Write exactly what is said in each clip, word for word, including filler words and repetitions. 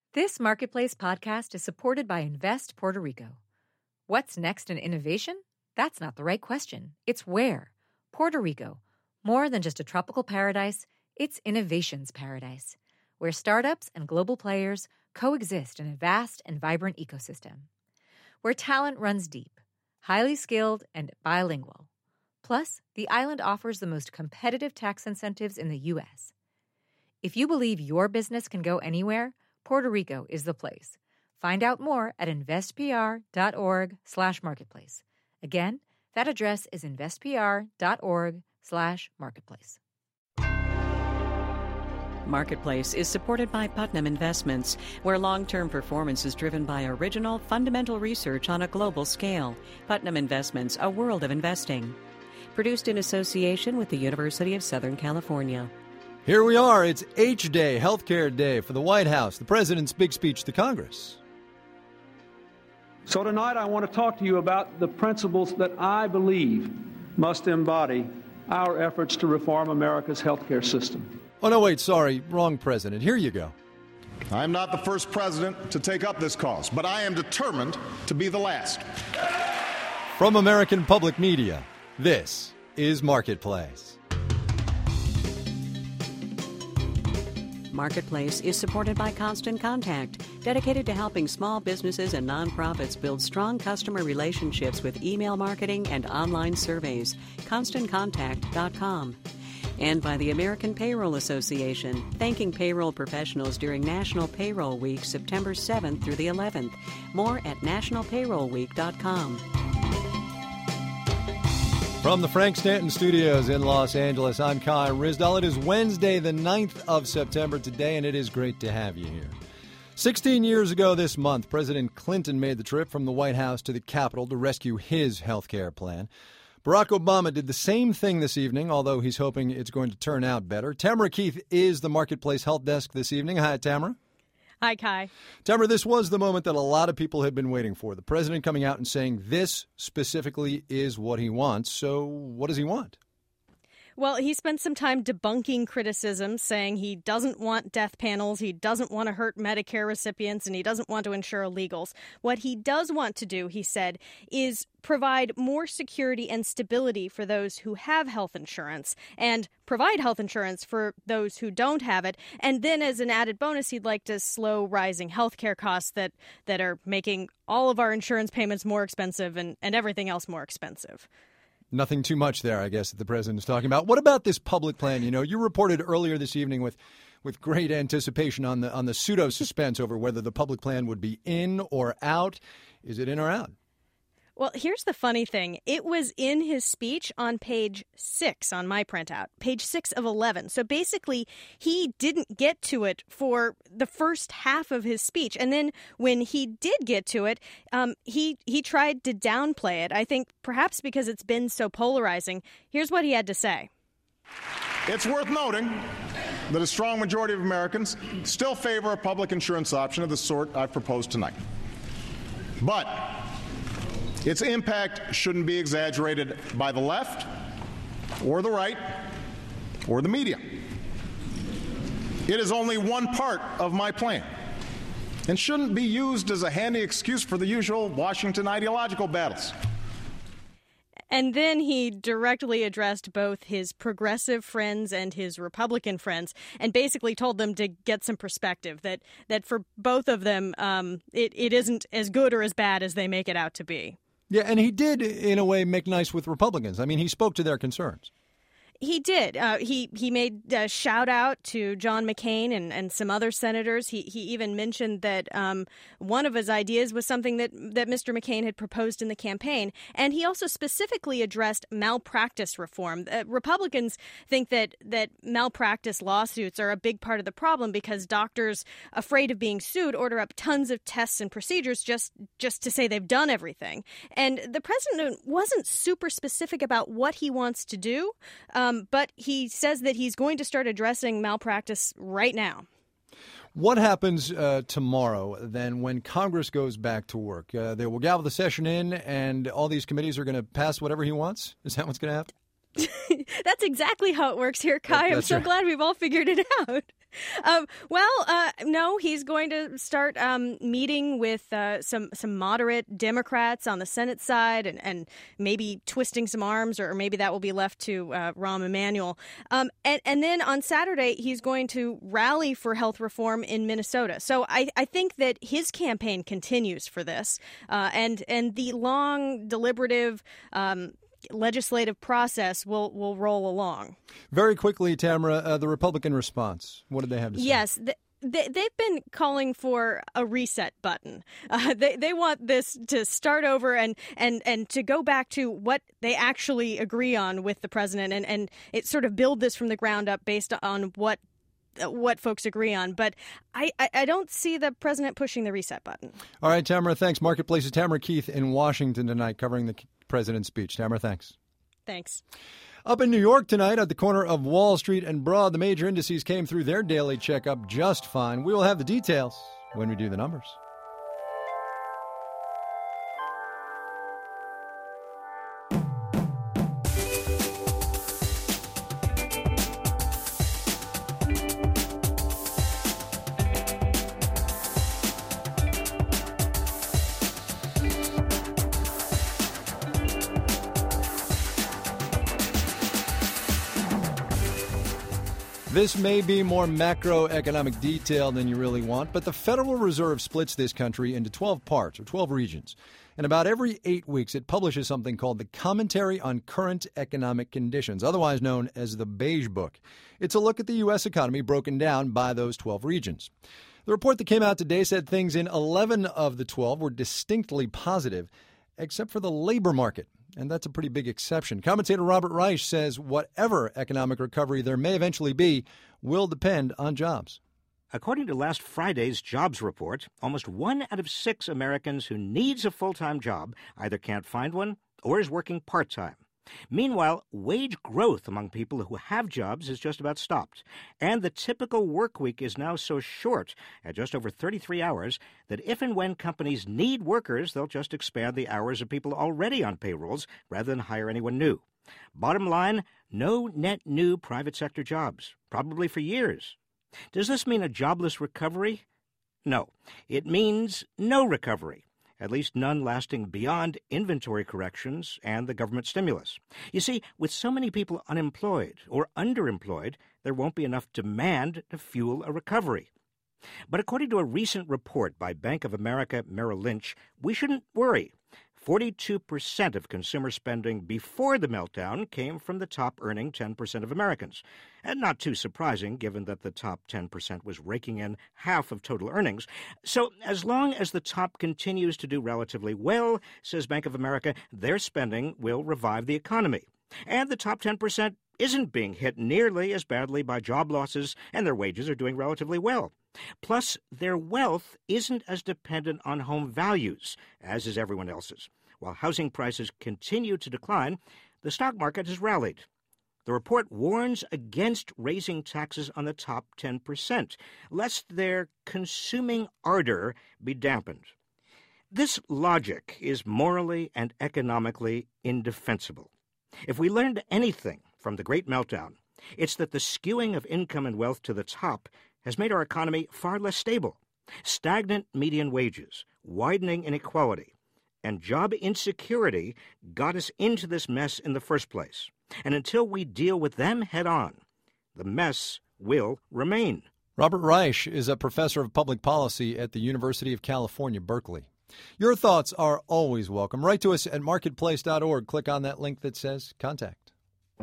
This Marketplace podcast is supported by Invest Puerto Rico. What's next in innovation? That's not the right question. It's where. Puerto Rico. More than just a tropical paradise, it's innovation's paradise, where startups and global players coexist in a vast and vibrant ecosystem. Where talent runs deep, highly skilled, and bilingual. Plus, the island offers the most competitive tax incentives in the U S. If you believe your business can go anywhere, Puerto Rico is the place. Find out more at investpr.org slash marketplace. Again, that address is investpr.org slash marketplace. Marketplace is supported by Putnam Investments, where long-term performance is driven by original, fundamental research on a global scale. Putnam Investments, a world of investing. Produced in association with the University of Southern California. Here we are. It's H Day, Healthcare Day for the White House, the president's big speech to Congress. So tonight I want to talk to you about the principles that I believe must embody our efforts to reform America's healthcare system. Oh, no, wait, sorry, wrong president. Here you go. I am not the first president to take up this cause, but I am determined to be the last. From American Public Media, this is Marketplace. Marketplace is supported by Constant Contact, dedicated to helping small businesses and nonprofits build strong customer relationships with email marketing and online surveys. constant contact dot com. And by the American Payroll Association, thanking payroll professionals during National Payroll Week, September seventh through the eleventh. More at national payroll week dot com. From the Frank Stanton Studios in Los Angeles, I'm Kai Ryssdal. It is Wednesday, the ninth of September today, and it is great to have you here. Sixteen years ago this month, President Clinton made the trip from the White House to the Capitol to rescue his health care plan. Barack Obama did the same thing this evening, although he's hoping it's going to turn out better. Tamara Keith is the Marketplace Health Desk this evening. Hi, Tamara. Hi, Kai. Tamara, this was the moment that a lot of people had been waiting for. The president coming out and saying this specifically is what he wants. So what does he want? Well, he spent some time debunking criticism, saying he doesn't want death panels, he doesn't want to hurt Medicare recipients, and he doesn't want to insure illegals. What he does want to do, he said, is provide more security and stability for those who have health insurance and provide health insurance for those who don't have it. And then as an added bonus, he'd like to slow rising health care costs that, that are making all of our insurance payments more expensive and, and everything else more expensive. Nothing too much there, I guess, that the president is talking about. What about this public plan? You know, you reported earlier this evening with with great anticipation on the on the pseudo-suspense over whether the public plan would be in or out. Is it in or out? Well, here's the funny thing. It was in his speech on page six on my printout, page six of eleven. So basically, he didn't get to it for the first half of his speech. And then when he did get to it, um, he, he tried to downplay it, I think perhaps because it's been so polarizing. Here's what he had to say. It's worth noting that a strong majority of Americans still favor a public insurance option of the sort I've proposed tonight. But its impact shouldn't be exaggerated by the left or the right or the media. It is only one part of my plan and shouldn't be used as a handy excuse for the usual Washington ideological battles. And then he directly addressed both his progressive friends and his Republican friends and basically told them to get some perspective, that that for both of them, um, it, it isn't as good or as bad as they make it out to be. Yeah, and he did, in a way, make nice with Republicans. I mean, he spoke to their concerns. He did. Uh, he he made a shout out to John McCain and, and some other senators. He he even mentioned that um, one of his ideas was something that, that Mister McCain had proposed in the campaign. And he also specifically addressed malpractice reform. Uh, Republicans think that, that malpractice lawsuits are a big part of the problem because doctors, afraid of being sued, order up tons of tests and procedures just, just to say they've done everything. And the president wasn't super specific about what he wants to do. Um, Um, but he says that he's going to start addressing malpractice right now. What happens uh, tomorrow, then, when Congress goes back to work? Uh, they will gavel the session in, and all these committees are going to pass whatever he wants? Is that what's going to happen? That's exactly how it works here, Kai. That, I'm so right. glad we've all figured it out. um, well, uh, no, he's going to start um, meeting with uh, some some moderate Democrats on the Senate side and, and maybe twisting some arms, or maybe that will be left to uh, Rahm Emanuel. Um, and, and then on Saturday, he's going to rally for health reform in Minnesota. So I, I think that his campaign continues for this. Uh, and, and the long, deliberative um legislative process will will roll along. Very quickly, Tamara, uh, the Republican response. What did they have to say? Yes. Th- They, they've been calling for a reset button. Uh, they they want this to start over and, and, and to go back to what they actually agree on with the president, and, and it sort of build this from the ground up based on what what folks agree on. But I, I, I don't see the president pushing the reset button. All right, Tamara, thanks. Marketplace's Tamara Keith in Washington tonight covering the president's speech. Tamara, thanks. Thanks. Up in New York tonight at the corner of Wall Street and Broad, the major indices came through their daily checkup just fine. We will have the details when we do the numbers. This may be more macroeconomic detail than you really want, but the Federal Reserve splits this country into twelve parts, or twelve regions. And about every eight weeks, it publishes something called the Commentary on Current Economic Conditions, otherwise known as the Beige Book. It's a look at the U S economy broken down by those twelve regions. The report that came out today said things in eleven of the twelve were distinctly positive, except for the labor market. And that's a pretty big exception. Commentator Robert Reich says whatever economic recovery there may eventually be will depend on jobs. According to last Friday's jobs report, almost one out of six Americans who needs a full-time job either can't find one or is working part-time. Meanwhile, wage growth among people who have jobs has just about stopped, and the typical work week is now so short, at just over thirty-three hours, that if and when companies need workers, they'll just expand the hours of people already on payrolls rather than hire anyone new. Bottom line, no net new private sector jobs, probably for years. Does this mean a jobless recovery? No, it means no recovery. At least none lasting beyond inventory corrections and the government stimulus. You see, with so many people unemployed or underemployed, there won't be enough demand to fuel a recovery. But according to a recent report by Bank of America Merrill Lynch, we shouldn't worry. forty-two percent of consumer spending before the meltdown came from the top-earning ten percent of Americans. And not too surprising, given that the top ten percent was raking in half of total earnings. So as long as the top continues to do relatively well, says Bank of America, their spending will revive the economy. And the top ten percent isn't being hit nearly as badly by job losses, and their wages are doing relatively well. Plus, their wealth isn't as dependent on home values, as is everyone else's. While housing prices continue to decline, the stock market has rallied. The report warns against raising taxes on the top ten percent, lest their consuming ardor be dampened. This logic is morally and economically indefensible. If we learned anything from the Great Meltdown, it's that the skewing of income and wealth to the top has made our economy far less stable. Stagnant median wages, widening inequality, and job insecurity got us into this mess in the first place. And until we deal with them head on, the mess will remain. Robert Reich is a professor of public policy at the University of California, Berkeley. Your thoughts are always welcome. Write to us at marketplace dot org. Click on that link that says Contact.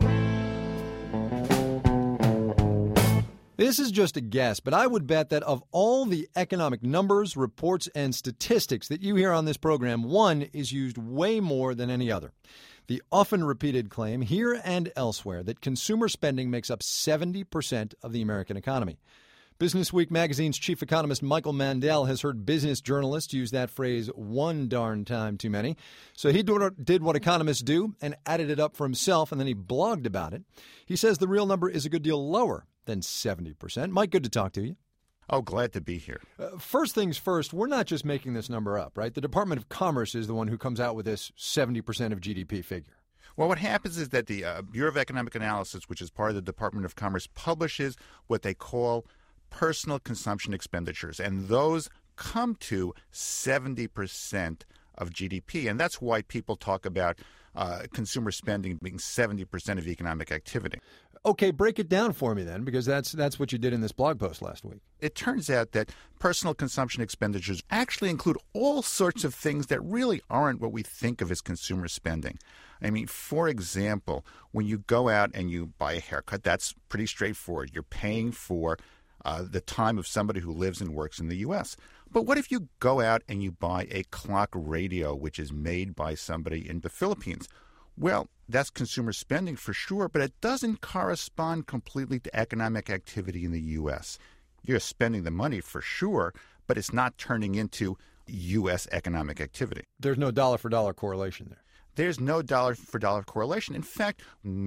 This is just a guess, but I would bet that of all the economic numbers, reports, and statistics that you hear on this program, one is used way more than any other. The often repeated claim, here and elsewhere, that consumer spending makes up seventy percent of the American economy. Business Week magazine's chief economist Michael Mandel has heard business journalists use that phrase one darn time too many. So he did what economists do and added it up for himself, and then he blogged about it. He says the real number is a good deal lower than seventy percent. Mike, good to talk to you. Oh, glad to be here. Uh, first things first, we're not just making this number up, right? The Department of Commerce is the one who comes out with this seventy percent of G D P figure. Well, what happens is that the uh, Bureau of Economic Analysis, which is part of the Department of Commerce, publishes what they call personal consumption expenditures, and those come to seventy percent of G D P. And that's why people talk about uh, consumer spending being seventy percent of economic activity. Okay, break it down for me then, because that's that's what you did in this blog post last week. It turns out that personal consumption expenditures actually include all sorts of things that really aren't what we think of as consumer spending. I mean, for example, when you go out and you buy a haircut, that's pretty straightforward. You're paying for uh, the time of somebody who lives and works in the U S. But what if you go out and you buy a clock radio, which is made by somebody in the Philippines? Well, that's consumer spending for sure, but it doesn't correspond completely to economic activity in the U S. You're spending the money for sure, but it's not turning into U S economic activity. There's no dollar-for-dollar correlation there. There's no dollar-for-dollar correlation. In fact,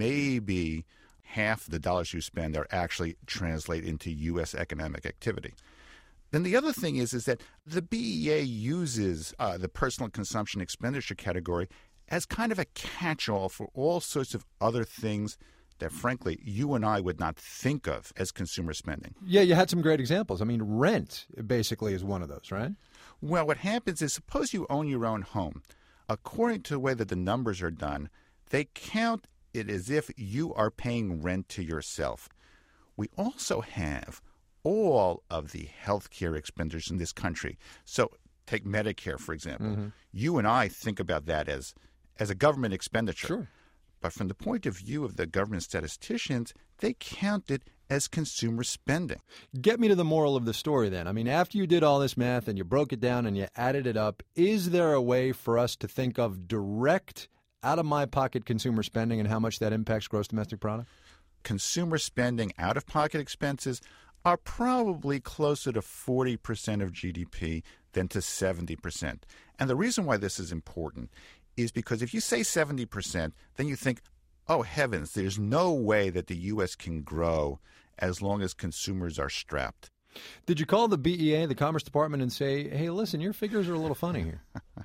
maybe half the dollars you spend are actually translate into U S economic activity. Then the other thing is, is that the B E A uses uh, the personal consumption expenditure category as kind of a catch-all for all sorts of other things that, frankly, you and I would not think of as consumer spending. Yeah, you had some great examples. I mean, rent basically is one of those, right? Well, what happens is, suppose you own your own home. According to the way that the numbers are done, they count it as if you are paying rent to yourself. We also have all of the health care expenditures in this country. So take Medicare, for example. Mm-hmm. You and I think about that as as a government expenditure. Sure. But from the point of view of the government statisticians, they count it as consumer spending. Get me to the moral of the story then. I mean, after you did all this math and you broke it down and you added it up, is there a way for us to think of direct, out-of-my-pocket consumer spending and how much that impacts gross domestic product? Consumer spending, out-of-pocket expenses are probably closer to forty percent of G D P than to seventy percent. And the reason why this is important is because if you say seventy percent, then you think, oh, heavens, there's no way that the U S can grow as long as consumers are strapped. Did you call the B E A, the Commerce Department, and say, hey, listen, your figures are a little funny here?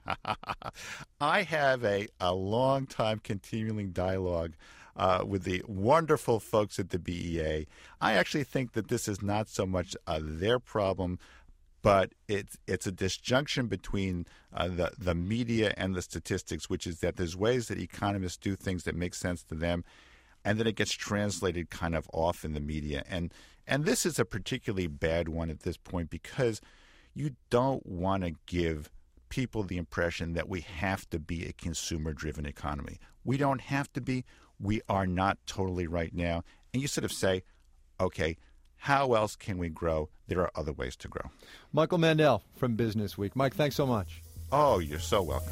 I have a, a long-time continuing dialogue uh, with the wonderful folks at the B E A. I actually think that this is not so much uh, their problem, but it's it's a disjunction between uh, the, the media and the statistics, which is that there's ways that economists do things that make sense to them, and then it gets translated kind of off in the media. And and this is a particularly bad one at this point because you don't want to give people the impression that we have to be a consumer-driven economy. We don't have to be. We are not totally right now. And you sort of say, okay, how else can we grow? There are other ways to grow. Michael Mandel from Business Week. Mike, thanks so much. Oh, you're so welcome.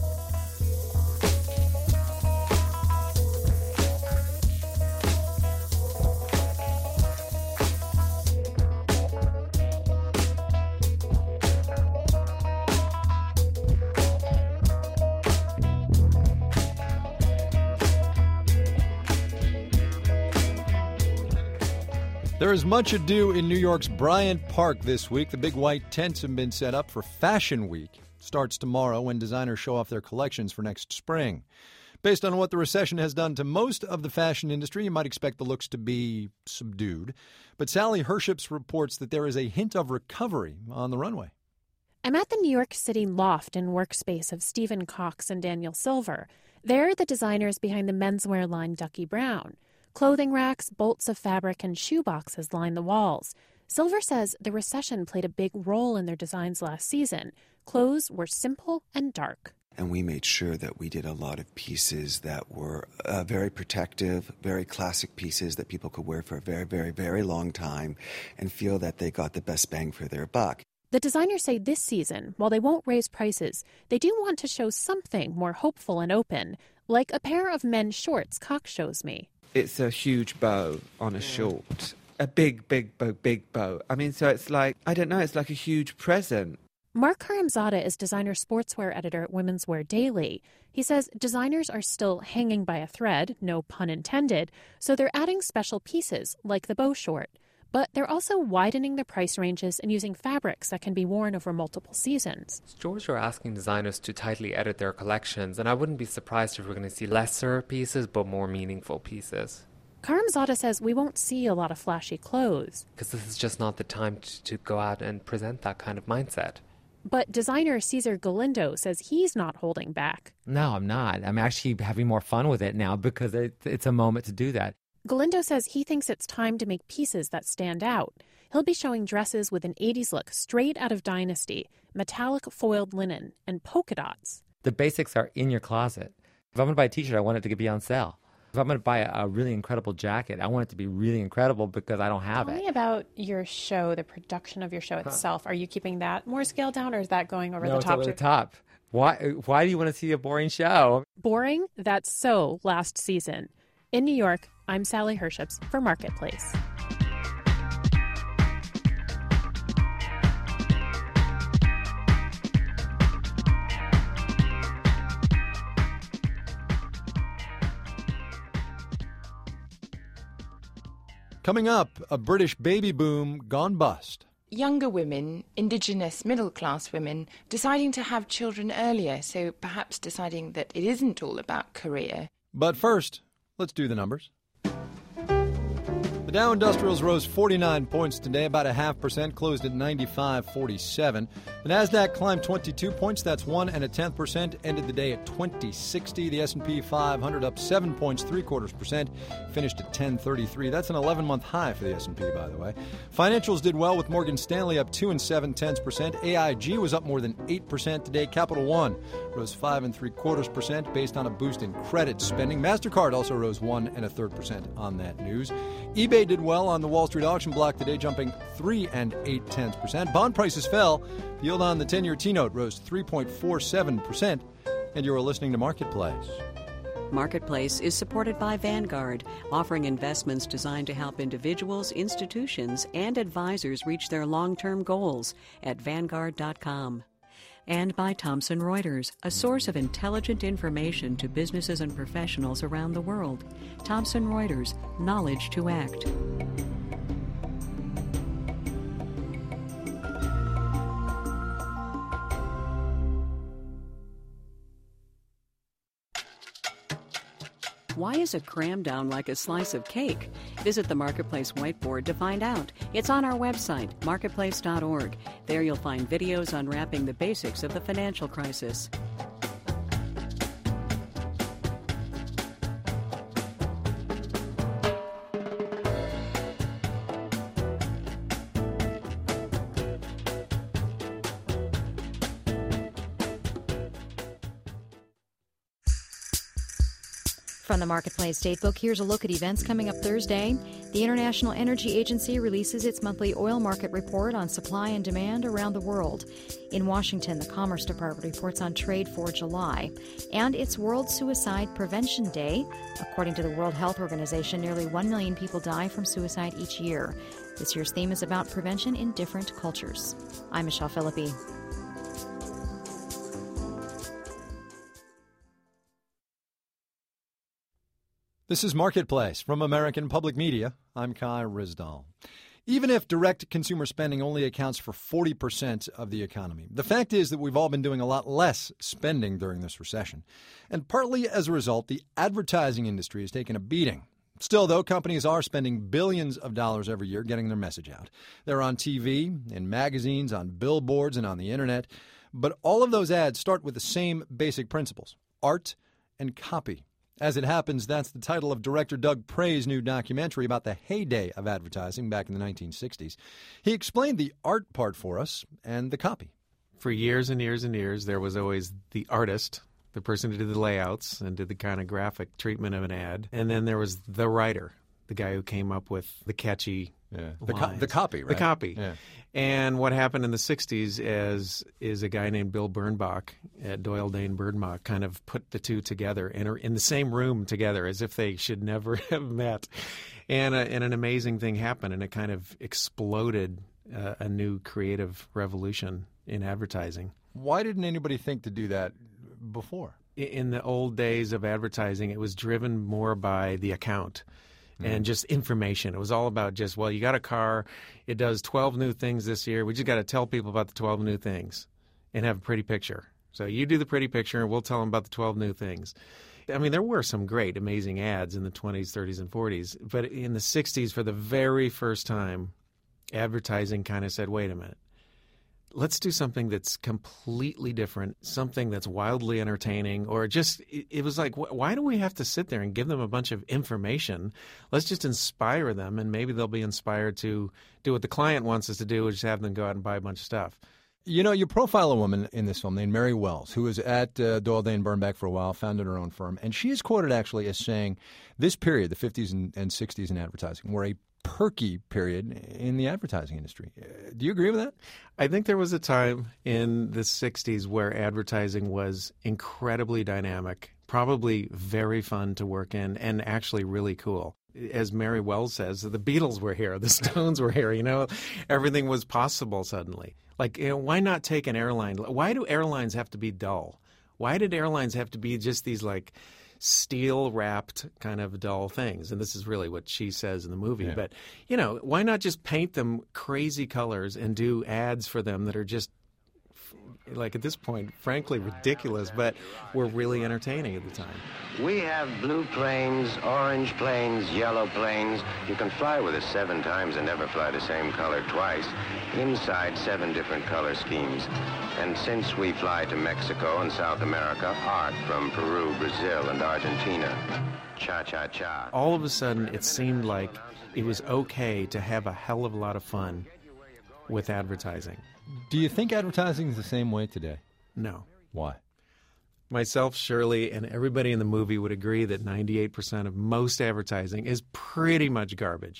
There is much ado in New York's Bryant Park this week. The big white tents have been set up for Fashion Week. It starts tomorrow when designers show off their collections for next spring. Based on what the recession has done to most of the fashion industry, you might expect the looks to be subdued. But Sally Herships reports that there is a hint of recovery on the runway. I'm at the New York City loft and workspace of Stephen Cox and Daniel Silver. They're the designers behind the menswear line Ducky Brown. Clothing racks, bolts of fabric, and shoe boxes line the walls. Silver says the recession played a big role in their designs last season. Clothes were simple and dark. And we made sure that we did a lot of pieces that were uh, very protective, very classic pieces that people could wear for a very, very, very long time and feel that they got the best bang for their buck. The designers say this season, while they won't raise prices, they do want to show something more hopeful and open, like a pair of men's shorts Cox shows me. It's a huge bow on a short. A big, big bow, big bow. I mean, so it's like, I don't know, it's like a huge present. Mark Karamzada is designer sportswear editor at Women's Wear Daily. He says designers are still hanging by a thread, no pun intended, so they're adding special pieces, like the bow short. But they're also widening the price ranges and using fabrics that can be worn over multiple seasons. Stores are asking designers to tightly edit their collections, and I wouldn't be surprised if we're going to see lesser pieces but more meaningful pieces. Karamzada says we won't see a lot of flashy clothes. Because this is just not the time to, to go out and present that kind of mindset. But designer Cesar Galindo says he's not holding back. No, I'm not. I'm actually having more fun with it now because it, it's a moment to do that. Galindo says he thinks it's time to make pieces that stand out. He'll be showing dresses with an eighties look straight out of Dynasty, metallic foiled linen, and polka dots. The basics are in your closet. If I'm going to buy a T-shirt, I want it to be on sale. If I'm going to buy a, a really incredible jacket, I want it to be really incredible because I don't have Tell it. Tell me about your show, the production of your show itself. Huh. Are you keeping that more scaled down, or is that going over no, the it's top? over the top. Why, why do you want to see a boring show? Boring? That's so last season. In New York, I'm Sally Herships for Marketplace. Coming up, a British baby boom gone bust. Younger women, indigenous middle-class women, deciding to have children earlier, so perhaps deciding that it isn't all about career. But first, let's do the numbers. The Dow Industrials rose forty-nine points today, about a half percent, closed at ninety-five forty-seven. The Nasdaq climbed twenty-two points, that's one and a tenth percent, ended the day at twenty sixty. The S and P five hundred up seven points, three quarters percent, finished at ten thirty-three. That's an eleven-month high for the S and P, by the way. Financials did well with Morgan Stanley up two and seven tenths percent. A I G was up more than eight percent today. Capital One rose five and three quarters percent based on a boost in credit spending. MasterCard also rose one and a third percent on that news. eBay did well on the Wall Street auction block today, jumping three and eight tenths percent. Bond prices fell. The yield on the ten-year T-note rose three point four seven percent. And you are listening to Marketplace. Marketplace is supported by Vanguard, offering investments designed to help individuals, institutions, and advisors reach their long-term goals at Vanguard dot com. And by Thomson Reuters, a source of intelligent information to businesses and professionals around the world. Thomson Reuters, knowledge to act. Why is a cram down like a slice of cake? Visit the Marketplace whiteboard to find out. It's on our website, marketplace dot org. There you'll find videos unwrapping the basics of the financial crisis. From the Marketplace Datebook, here's a look at events coming up Thursday. The International Energy Agency releases its monthly oil market report on supply and demand around the world. In Washington, the Commerce Department reports on trade for July. And it's World Suicide Prevention Day. According to the World Health Organization, nearly one million people die from suicide each year. This year's theme is about prevention in different cultures. I'm Michelle Philippi. This is Marketplace from American Public Media. I'm Kai Ryssdal. Even if direct consumer spending only accounts for forty percent of the economy, the fact is that we've all been doing a lot less spending during this recession. And partly as a result, the advertising industry has taken a beating. Still, though, companies are spending billions of dollars every year getting their message out. They're on T V, in magazines, on billboards, and on the internet. But all of those ads start with the same basic principles: art and copy. As it happens, that's the title of director Doug Prey's new documentary about the heyday of advertising back in the nineteen sixties. He explained the art part for us and the copy. For years and years and years, there was always the artist, the person who did the layouts and did the kind of graphic treatment of an ad. And then there was the writer, the guy who came up with the catchy yeah. the, co- the copy, right? The copy. Yeah. And what happened in the sixties is is a guy named Bill Bernbach at Doyle Dane Bernbach kind of put the two together and are in the same room together as if they should never have met. And, a, and an amazing thing happened, and it kind of exploded uh, a new creative revolution in advertising. Why didn't anybody think to do that before? In the old days of advertising, it was driven more by the account. And just information. It was all about just, well, you got a car. It does twelve new things this year. We just got to tell people about the twelve new things and have a pretty picture. So you do the pretty picture, and we'll tell them about the twelve new things. I mean, there were some great, amazing ads in the twenties, thirties, and forties. But in the sixties, for the very first time, advertising kind of said, wait a minute. Let's do something that's completely different, something that's wildly entertaining, or just, it, it was like, wh- why do we have to sit there and give them a bunch of information? Let's just inspire them, and maybe they'll be inspired to do what the client wants us to do, which is have them go out and buy a bunch of stuff. You know, you profile a woman in this film named Mary Wells, who was at uh, Doyle, Dane, Bernbach for a while, founded her own firm, and she is quoted actually as saying this period, the fifties and, and sixties in advertising, were a perky period in the advertising industry. Uh, do you agree with that? I think there was a time in the sixties where advertising was incredibly dynamic, probably very fun to work in, and actually really cool. As Mary Wells says, the Beatles were here, the Stones were here, you know, everything was possible suddenly. Like, you know, why not take an airline? Why do airlines have to be dull? Why did airlines have to be just these, like, steel-wrapped kind of dull things? And this is really what she says in the movie. Yeah. But, you know, why not just paint them crazy colors and do ads for them that are just, like, at this point, frankly, ridiculous, but were really entertaining at the time. We have blue planes, orange planes, yellow planes. You can fly with us seven times and never fly the same color twice. Inside seven different color schemes. And since we fly to Mexico and South America, art from Peru, Brazil, and Argentina. Cha-cha-cha. All of a sudden, it seemed like it was okay to have a hell of a lot of fun with advertising. Do you think advertising is the same way today? No. Why? Myself, Shirley, and everybody in the movie would agree that ninety-eight percent of most advertising is pretty much garbage.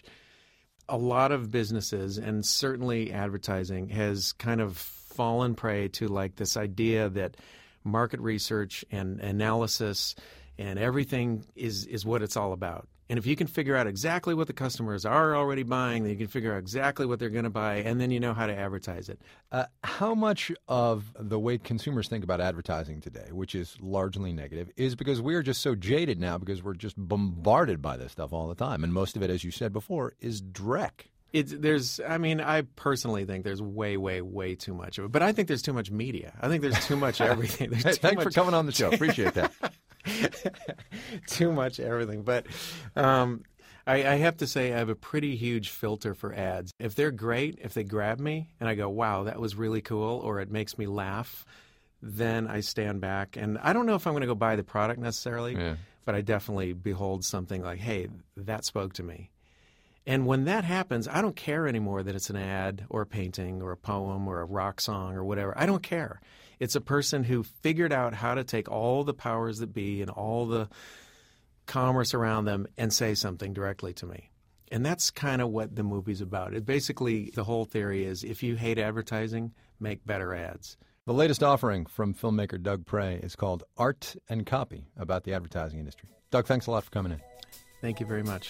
A lot of businesses, and certainly advertising, has kind of fallen prey to like this idea that market research and analysis and everything is, is what it's all about. And if you can figure out exactly what the customers are already buying, then you can figure out exactly what they're going to buy, and then you know how to advertise it. Uh, how much of the way consumers think about advertising today, which is largely negative, is because we are just so jaded now because we're just bombarded by this stuff all the time. And most of it, as you said before, is dreck. It's, there's, I mean, I personally think there's way, way, way too much of it. But I think there's too much media. I think there's too much everything. There's hey, too thanks much... for coming on the show. Appreciate that. Too much everything. But um, I, I have to say I have a pretty huge filter for ads. If they're great, if they grab me and I go, wow, that was really cool, or it makes me laugh, then I stand back. And I don't know if I'm going to go buy the product necessarily, yeah. but I definitely behold something like, hey, that spoke to me. And when that happens, I don't care anymore that it's an ad or a painting or a poem or a rock song or whatever. I don't care. It's a person who figured out how to take all the powers that be and all the commerce around them and say something directly to me. And that's kind of what the movie's about. It basically, the whole theory is if you hate advertising, make better ads. The latest offering from filmmaker Doug Prey is called Art and Copy, about the advertising industry. Doug, thanks a lot for coming in. Thank you very much.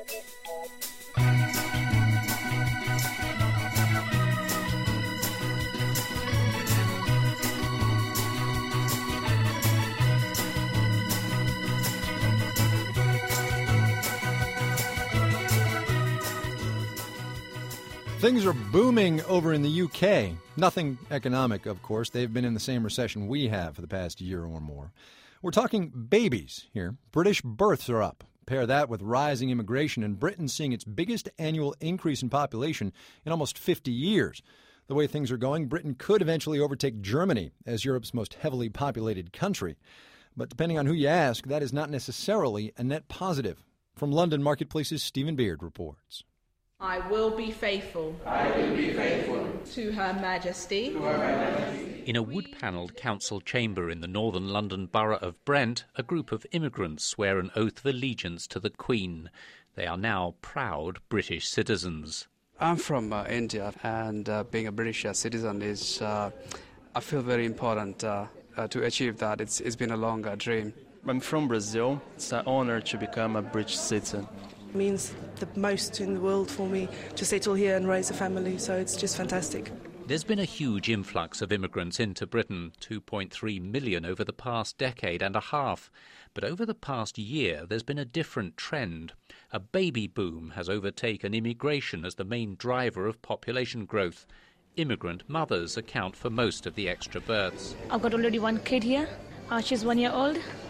Things are booming over in the U K. Nothing economic, of course. They've been in the same recession we have for the past year or more. We're talking babies here. British births are up. Pair that with rising immigration, and Britain seeing its biggest annual increase in population in almost fifty years. The way things are going, Britain could eventually overtake Germany as Europe's most heavily populated country. But depending on who you ask, that is not necessarily a net positive. From London Marketplace's Stephen Beard reports. I will be faithful. I will be faithful. To Her Majesty. To Her Majesty. In a wood-panelled council chamber in the northern London borough of Brent, a group of immigrants swear an oath of allegiance to the Queen. They are now proud British citizens. I'm from uh, India, and uh, being a British uh, citizen is, uh, I feel very important uh, uh, to achieve that. It's, it's been a long uh, dream. I'm from Brazil. It's an honor to become a British citizen. Means the most in the world for me to settle here and raise a family, so it's just fantastic. There's been a huge influx of immigrants into Britain, two point three million over the past decade and a half. But over the past year, there's been a different trend. A baby boom has overtaken immigration as the main driver of population growth. Immigrant mothers account for most of the extra births. I've got already one kid here. Uh, she's one year old.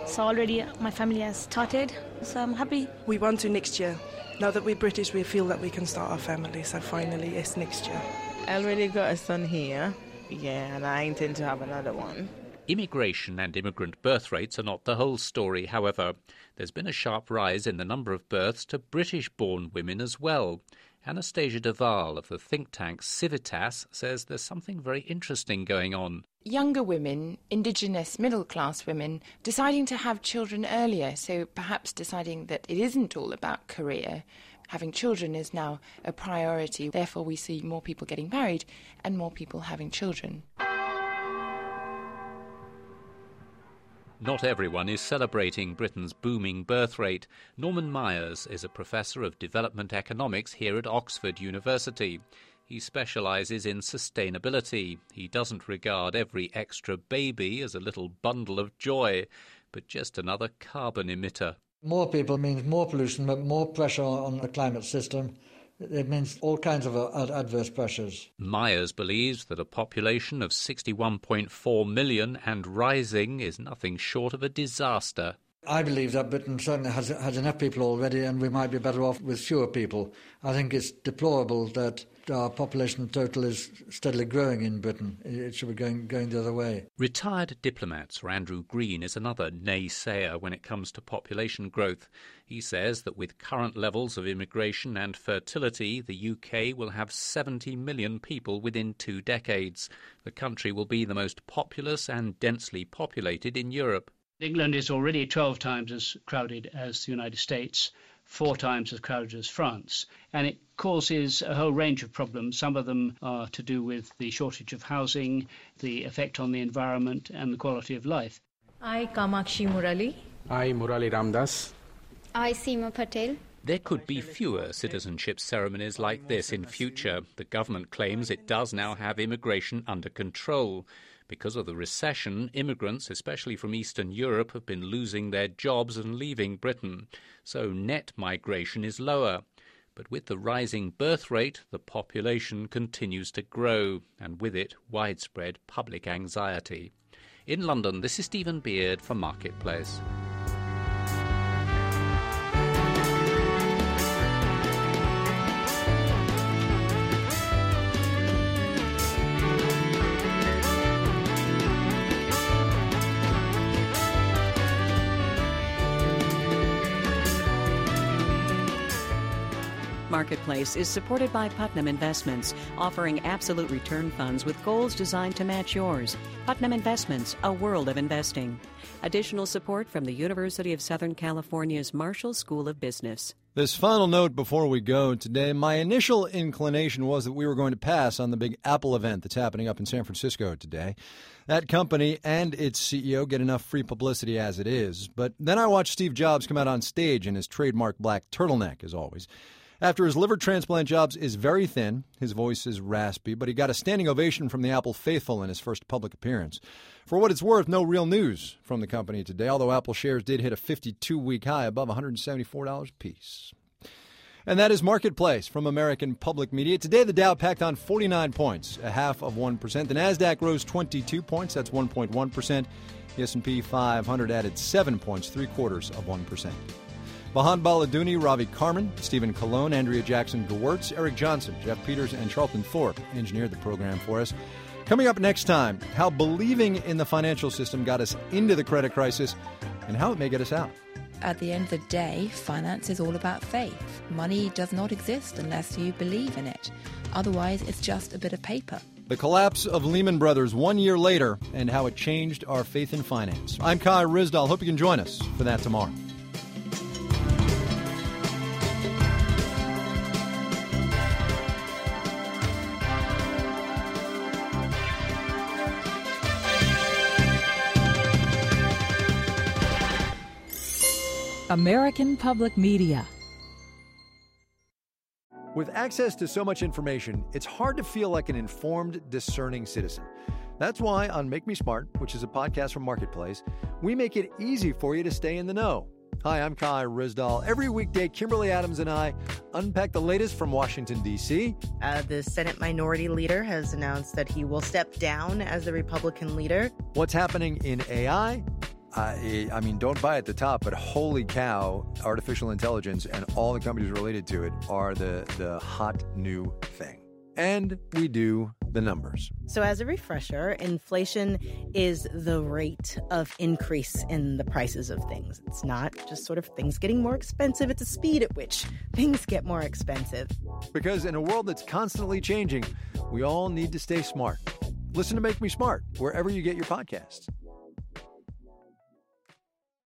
So already my family has started, so I'm happy. We want to next year. Now that we're British, we feel that we can start our family, so finally it's next year. I already got a son here, yeah, and I intend to have another one. Immigration and immigrant birth rates are not the whole story, however. There's been a sharp rise in the number of births to British-born women as well. Anastasia Deval of the think tank Civitas says there's something very interesting going on. Younger women, indigenous middle-class women, deciding to have children earlier, so perhaps deciding that it isn't all about career. Having children is now a priority. Therefore, we see more people getting married and more people having children. Not everyone is celebrating Britain's booming birth rate. Norman Myers is a professor of development economics here at Oxford University. He specialises in sustainability. He doesn't regard every extra baby as a little bundle of joy, but just another carbon emitter. More people means more pollution, but more pressure on the climate system. It means all kinds of adverse pressures. Myers believes that a population of sixty-one point four million and rising is nothing short of a disaster. I believe that Britain certainly has, has enough people already, and we might be better off with fewer people. I think it's deplorable that our population total is steadily growing in Britain. It should be going, going the other way. Retired diplomat Sir Andrew Green is another naysayer when it comes to population growth. He says that with current levels of immigration and fertility, the U K will have seventy million people within two decades. The country will be the most populous and densely populated in Europe. England is already twelve times as crowded as the United States, four times as crowded as France, and it causes a whole range of problems. Some of them are to do with the shortage of housing, the effect on the environment and the quality of life. I, Kamakshi Murali. I, Murali Ramdas. I, Seema Patel. There could be fewer citizenship ceremonies like this in future. The government claims it does now have immigration under control. Because of the recession, immigrants, especially from Eastern Europe, have been losing their jobs and leaving Britain. So net migration is lower. But with the rising birth rate, the population continues to grow, and with it, widespread public anxiety. In London, this is Stephen Beard for Marketplace. Marketplace is supported by Putnam Investments, offering absolute return funds with goals designed to match yours. Putnam Investments, a world of investing. Additional support from the University of Southern California's Marshall School of Business. This final note before we go today, my initial inclination was that we were going to pass on the big Apple event that's happening up in San Francisco today. That company and its C E O get enough free publicity as it is. But then I watched Steve Jobs come out on stage in his trademark black turtleneck, as always. After his liver transplant, Jobs is very thin, his voice is raspy, but he got a standing ovation from the Apple faithful in his first public appearance. For what it's worth, no real news from the company today, although Apple shares did hit a fifty-two-week high above one hundred seventy-four dollars a piece. And that is Marketplace from American Public Media. Today, the Dow packed on forty-nine points, a half of one percent. The NASDAQ rose twenty-two points, that's one point one percent. The S and P five hundred added seven points, three quarters of one percent. Vahan Baladuni, Ravi Carmen, Stephen Colon, Andrea Jackson-Gewirtz, Eric Johnson, Jeff Peters, and Charlton Thorpe engineered the program for us. Coming up next time, how believing in the financial system got us into the credit crisis and how it may get us out. At the end of the day, finance is all about faith. Money does not exist unless you believe in it. Otherwise, it's just a bit of paper. The collapse of Lehman Brothers one year later and how it changed our faith in finance. I'm Kai Ryssdal. Hope you can join us for that tomorrow. American Public Media. With access to so much information, it's hard to feel like an informed, discerning citizen. That's why on Make Me Smart, which is a podcast from Marketplace, we make it easy for you to stay in the know. Hi, I'm Kai Ryssdal. Every weekday, Kimberly Adams and I unpack the latest from Washington, D C Uh, the Senate Minority Leader has announced that he will step down as the Republican leader. What's happening in A I, I, I mean, don't buy at the top, but holy cow, artificial intelligence and all the companies related to it are the, the hot new thing. And we do the numbers. So as a refresher, inflation is the rate of increase in the prices of things. It's not just sort of things getting more expensive. It's the speed at which things get more expensive. Because in a world that's constantly changing, we all need to stay smart. Listen to Make Me Smart wherever you get your podcasts.